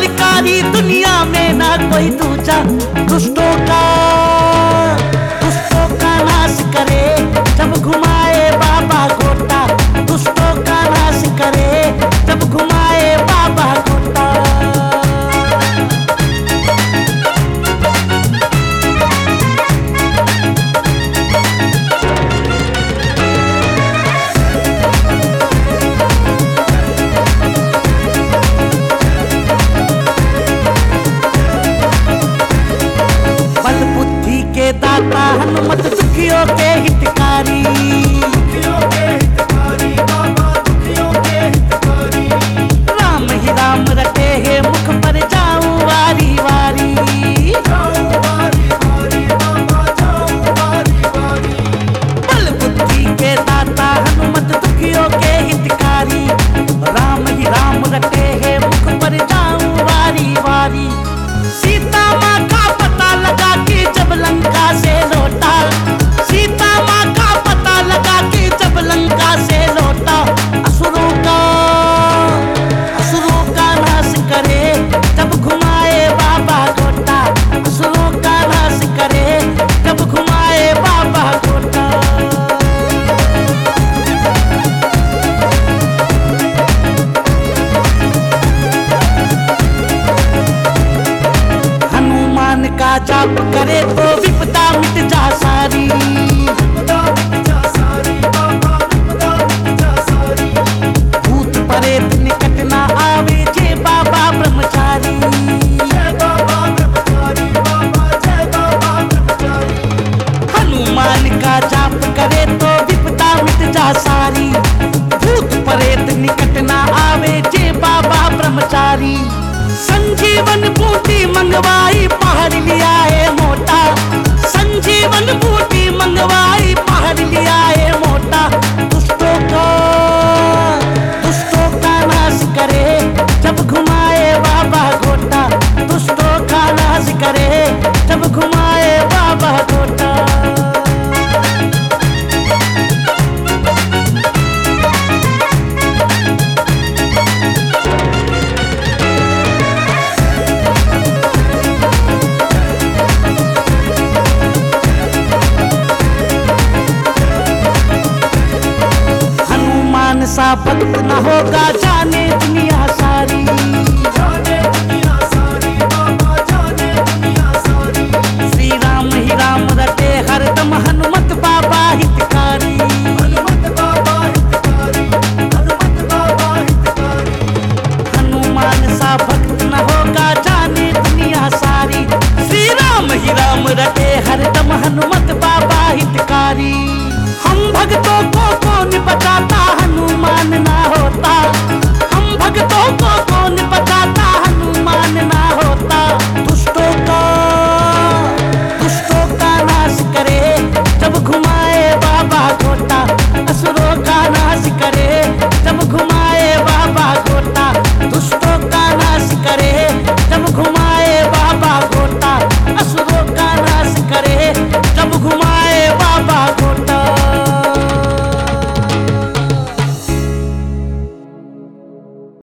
कल्याणकारी, दुनिया में ना कोई दूजा। दुष्टों का नाश करे जब घुमाए बाबा गोटा। दुष्टों का नाश करे जब घुमाए बाबा गोटा। बल बुद्धि के दाता हनुमत, दुखियों के हितकारी। राम ही राम रटे है मुख पर, जाऊं वारी वारी। बल बुद्धि के दाता हनुमत, दुखियों के हितकारी। राम ही राम रटे है मुख पर, जाऊं वारी वारी। सीता माँ का पता लगा कि जब लंका से लौटा। सीता माँ का पता लगा कि जब लंका से लौटा। असुरों का नाश करे जब घुमाए बाबा गोटा। असुरों का नाश करे जब घुमाए बाबा गोटा। हनुमान का जाप करे तो विपदा मिट जा सारी। भूत प्रेत निकट ना आवे, जय बाबा ब्रह्मचारी। हनुमान का जाप करे तो विपदा मिट जा सारी। भूत प्रेत निकट ना आवे, जय बाबा ब्रह्मचारी। संजीवन बूटी मंगवाई, पहाड़ लिया है मोटा। संजीवन बूटी मंगवाई, पहाड़ लिया है मोटा। दुष्टों का नाश करे जब घुमाए बाबा गोटा। दुष्टों का नाश करे जब घुमाए बाबा गोटा। हनुमान सा भक्त न होगा, जाने दुनिया सारी। श्री राम ही राम रटे हरदम, हनुमत बाबा हितकारी। हनुमान सा भक्त न होगा, जाने दुनिया सारी। श्री राम ही राम रटे हरदम, हनुमत बाबा हितकारी। हम भक्तों को